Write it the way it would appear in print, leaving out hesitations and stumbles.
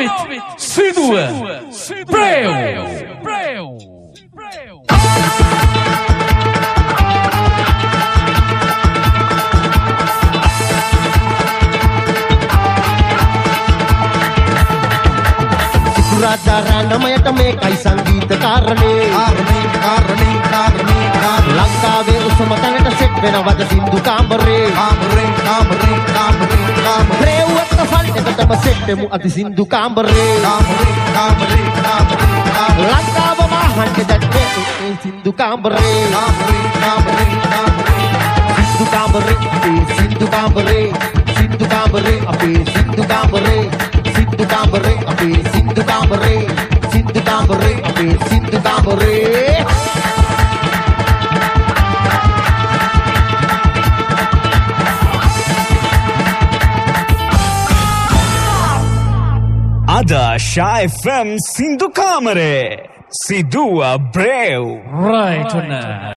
Sidua Breu. රාජාරාණමයට මේකයි සංගීත කාරණේ ලංකාවේ උසම තැනට සෙට් වෙනවද සින්දු කාමරේ රේව්වක ෆල්ටකටම සෙට් වෙමු අද සින්දු කාමරේ ලංකාව මහන්න දැක්කේ සින්දු කාමරේ සින්දු කාමරේ සින්දු කාමරේ සින්දු කාමරේ අපේ සින්දු කාමරේ සින්දු කාමරේ අපේ සින්දු කාමරේ සින්දු කාමරේ අපේ සින්දු කාමරේ Adasha FM Sindu Kamare Sidua Breu Right on.